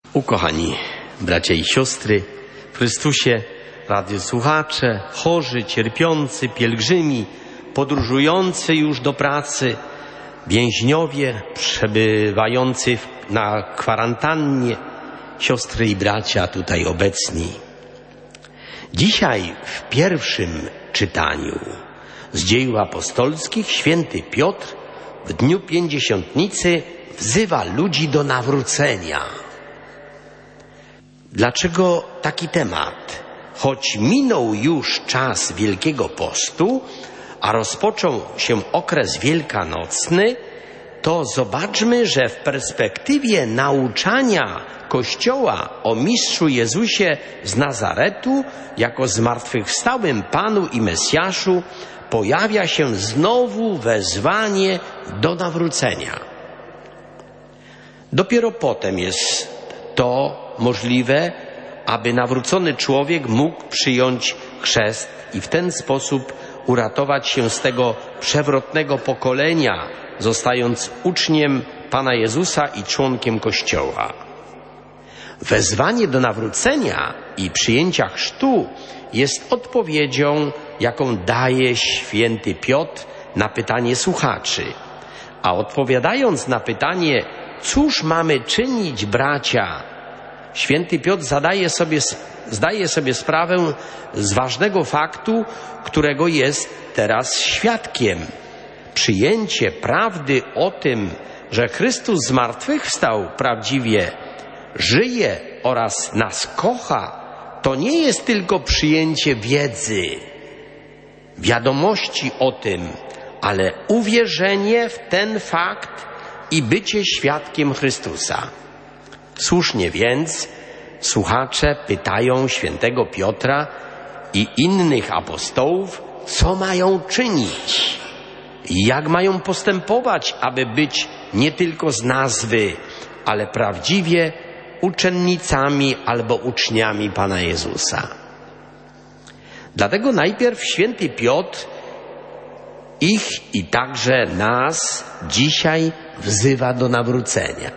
Ukochani bracia i siostry w Chrystusie, radiosłuchacze, chorzy, cierpiący, pielgrzymi, podróżujący już do pracy, więźniowie przebywający na kwarantannie, siostry i bracia tutaj obecni. Dzisiaj w pierwszym czytaniu z Dziejów Apostolskich święty Piotr w dniu Pięćdziesiątnicy wzywa ludzi do nawrócenia. Dlaczego taki temat? Choć minął już czas Wielkiego Postu, a rozpoczął się okres wielkanocny, to zobaczmy, że w perspektywie nauczania Kościoła o Mistrzu Jezusie z Nazaretu jako zmartwychwstałym Panu i Mesjaszu pojawia się znowu wezwanie do nawrócenia. Dopiero potem jest to możliwe, aby nawrócony człowiek mógł przyjąć chrzest i w ten sposób uratować się z tego przewrotnego pokolenia, zostając uczniem Pana Jezusa i członkiem Kościoła. Wezwanie do nawrócenia i przyjęcia chrztu jest odpowiedzią, jaką daje święty Piotr na pytanie słuchaczy. A odpowiadając na pytanie, cóż mamy czynić, bracia, święty Piotr zdaje sobie sprawę z ważnego faktu, którego jest teraz świadkiem. Przyjęcie prawdy o tym, że Chrystus zmartwychwstał prawdziwie, żyje oraz nas kocha, to nie jest tylko przyjęcie wiedzy, wiadomości o tym, ale uwierzenie w ten fakt i bycie świadkiem Chrystusa. Słusznie więc słuchacze pytają świętego Piotra i innych apostołów, co mają czynić i jak mają postępować, aby być nie tylko z nazwy, ale prawdziwie uczennicami albo uczniami Pana Jezusa. Dlatego najpierw święty Piotr ich i także nas dzisiaj wzywa do nawrócenia.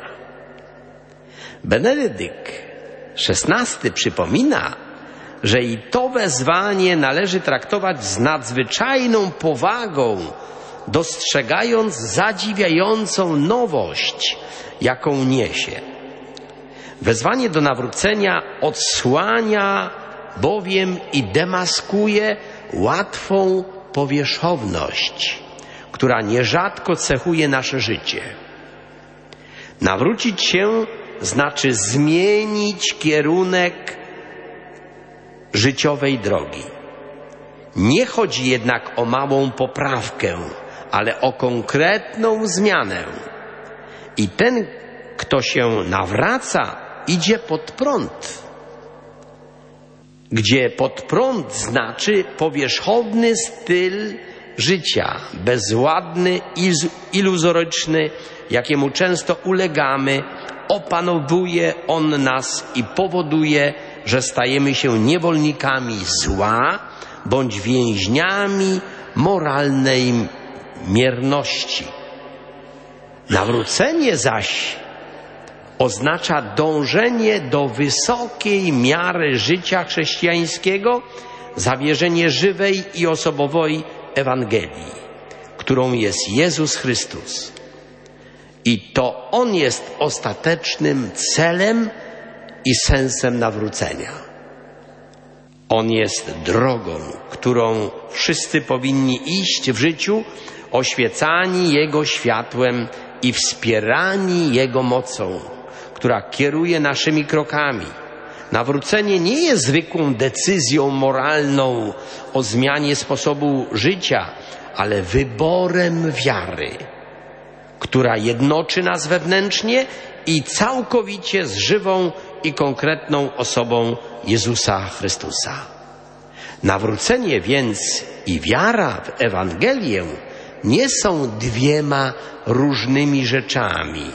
Benedykt XVI przypomina, że i to wezwanie należy traktować z nadzwyczajną powagą, dostrzegając zadziwiającą nowość, jaką niesie. Wezwanie do nawrócenia odsłania bowiem i demaskuje łatwą powierzchowność, która nierzadko cechuje nasze życie. Nawrócić się znaczy zmienić kierunek życiowej drogi. Nie chodzi jednak o małą poprawkę, ale o konkretną zmianę. I ten, kto się nawraca, idzie pod prąd. Gdzie pod prąd znaczy powierzchowny styl życia, bezładny, iluzoryczny, jakiemu często ulegamy, opanowuje on nas i powoduje, że stajemy się niewolnikami zła bądź więźniami moralnej mierności. Nawrócenie zaś oznacza dążenie do wysokiej miary życia chrześcijańskiego, zawierzenie żywej i osobowej Ewangelii, którą jest Jezus Chrystus. I to On jest ostatecznym celem i sensem nawrócenia. On jest drogą, którą wszyscy powinni iść w życiu, oświecani Jego światłem i wspierani Jego mocą, która kieruje naszymi krokami. Nawrócenie nie jest zwykłą decyzją moralną o zmianie sposobu życia, ale wyborem wiary, która jednoczy nas wewnętrznie i całkowicie z żywą i konkretną osobą Jezusa Chrystusa. Nawrócenie więc i wiara w Ewangelię nie są dwiema różnymi rzeczami,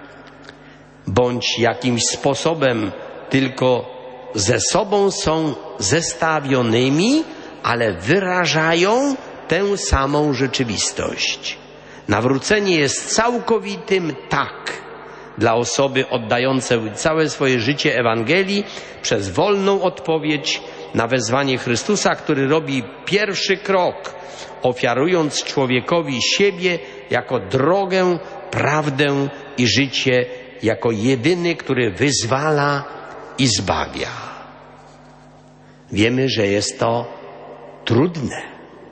bądź jakimś sposobem tylko ze sobą są zestawionymi, ale wyrażają tę samą rzeczywistość. Nawrócenie jest całkowitym tak dla osoby oddającej całe swoje życie Ewangelii przez wolną odpowiedź na wezwanie Chrystusa, który robi pierwszy krok, ofiarując człowiekowi siebie jako drogę, prawdę i życie, jako jedyny, który wyzwala i zbawia. Wiemy, że jest to trudne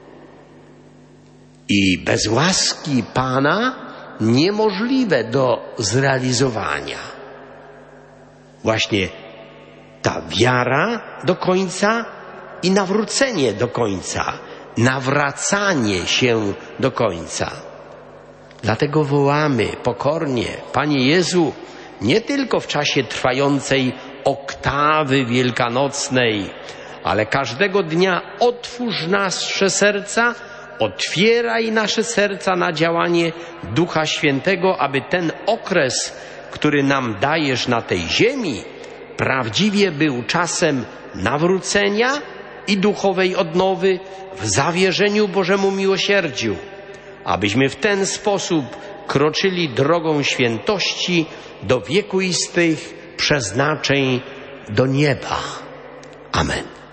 i bez łaski Pana niemożliwe do zrealizowania. Właśnie ta wiara do końca i nawrócenie do końca, nawracanie się do końca. Dlatego wołamy pokornie: Panie Jezu, nie tylko w czasie trwającej oktawy wielkanocnej, ale każdego dnia otwórz nasze serca, otwieraj nasze serca na działanie Ducha Świętego, aby ten okres, który nam dajesz na tej ziemi, prawdziwie był czasem nawrócenia i duchowej odnowy w zawierzeniu Bożemu miłosierdziu, abyśmy w ten sposób kroczyli drogą świętości do wiekuistych przeznaczeń do nieba. Amen.